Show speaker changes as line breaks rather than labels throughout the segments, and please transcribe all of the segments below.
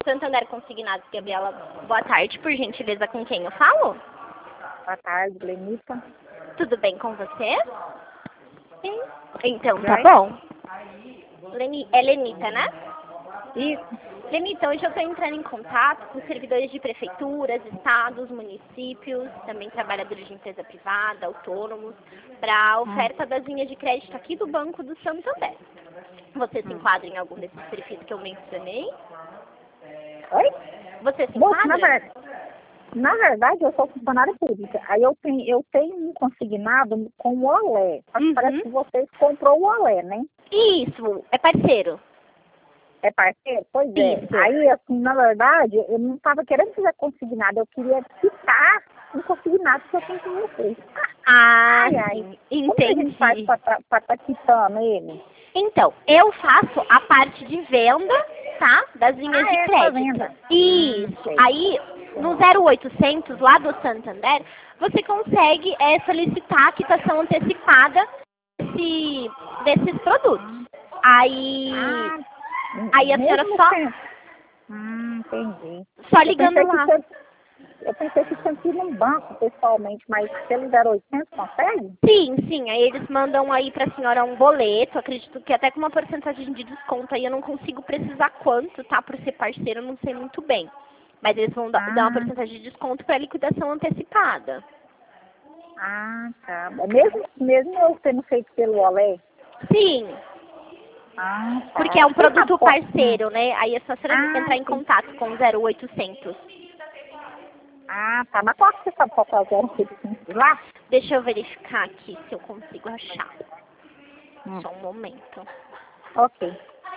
Santander Consignados, Gabriela. Boa tarde, por gentileza, com quem eu falo?
Boa tarde, Lenita.
Tudo bem com você?
Sim.
Então, tá bom. É Lenita, né?
Isso.
Lenita, hoje eu estou entrando em contato com servidores de prefeituras, estados, municípios, também trabalhadores de empresa privada, autônomos, para a oferta das linhas de crédito aqui do Banco do Santander. Você se enquadra em algum desses perfis que eu mencionei?
Oi?
Você se
Bom,
enquadra?
na verdade, eu sou funcionária pública. Aí eu tenho um consignado com o Olé. Parece que vocês comprou o Olé, né?
Isso, é parceiro.
É parceiro? Pois é.
Isso.
Aí, assim, na verdade, eu não estava querendo fazer consignado. Eu queria quitar um consignado que eu tenho com vocês.
Ah,
Ai,
sim,
como que a gente faz
entendi.
para estar quitando ele?
Então, eu faço a parte de venda, tá? Das linhas de
Só
crédito.
venda.
Isso.
Sei.
Aí, no 0800 lá do Santander, você consegue solicitar a quitação antecipada desses produtos. Aí a senhora
Mesmo
só,
entendi.
só ligando lá.
Eu pensei que tinha que ir num banco pessoalmente, mas pelo 0800 consegue?
Sim. Aí eles mandam aí pra senhora um boleto, acredito que até com uma porcentagem de desconto. Aí eu não consigo precisar quanto, tá? Por ser parceiro, eu não sei muito bem. Mas eles vão dar uma porcentagem de desconto para liquidação antecipada.
Ah, tá. Mesmo eu tendo feito pelo Olé?
Sim,
Ah, tá.
porque é um produto parceiro, né? Aí é só a senhora entrar em
sim.
contato com o 0800.
Ah, tá. Mas qual que você sabe qual que é o 0800 lá?
Deixa eu verificar aqui se eu consigo achar. Só um momento.
Ok.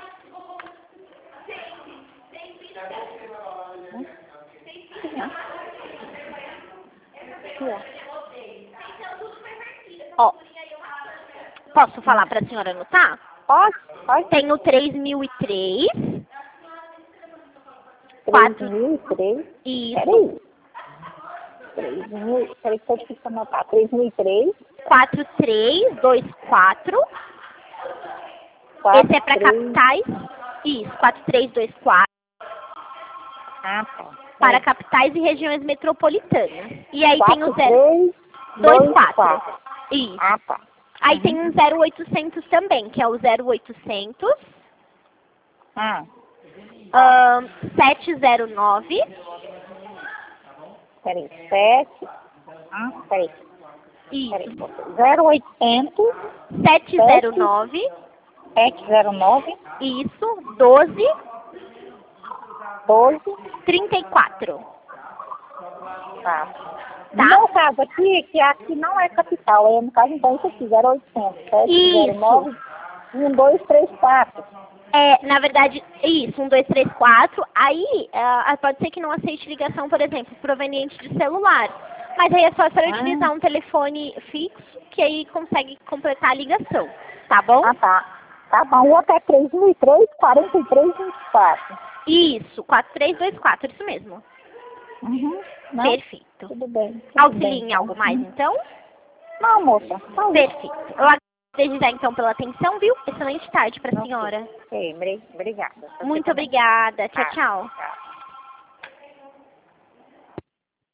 Ó, posso falar para a senhora anotar?
Pode.
Tem o 3003.
3003.
Isso.
Peraí que eu preciso anotar. 3003.
4324. Esse é para capitais. Isso, 4324.
Ah, tá.
Para capitais e regiões metropolitanas. E aí tem o
024.
Isso.
Ah, tá.
Aí tem um 0800 também, que é o 0800 709.
Peraí, 7. Peraí.
Isso.
0800
709.
709
Isso. 12
12.
34.
Tá. No meu caso aqui, que aqui não é capital, no caso então isso aqui, 0800 709 1234.
Na verdade, isso, 1, 2, 3, 4. Aí, pode ser que não aceite ligação, por exemplo, proveniente de celular. Mas aí é só a senhora utilizar um telefone fixo, que aí consegue completar a ligação. Tá bom?
Ah, tá. Tá bom. O outro é 3003 4324.
Isso, 4324, isso mesmo.
Não?
Perfeito.
Tudo bem.
Auxilie em algo mais, então?
Não, moça.
Perfeito. Eu agradeço já, então, pela atenção, viu? Excelente tarde para a senhora.
Ok, obrigada.
Muito obrigada. Tchau, tchau.
Tchau.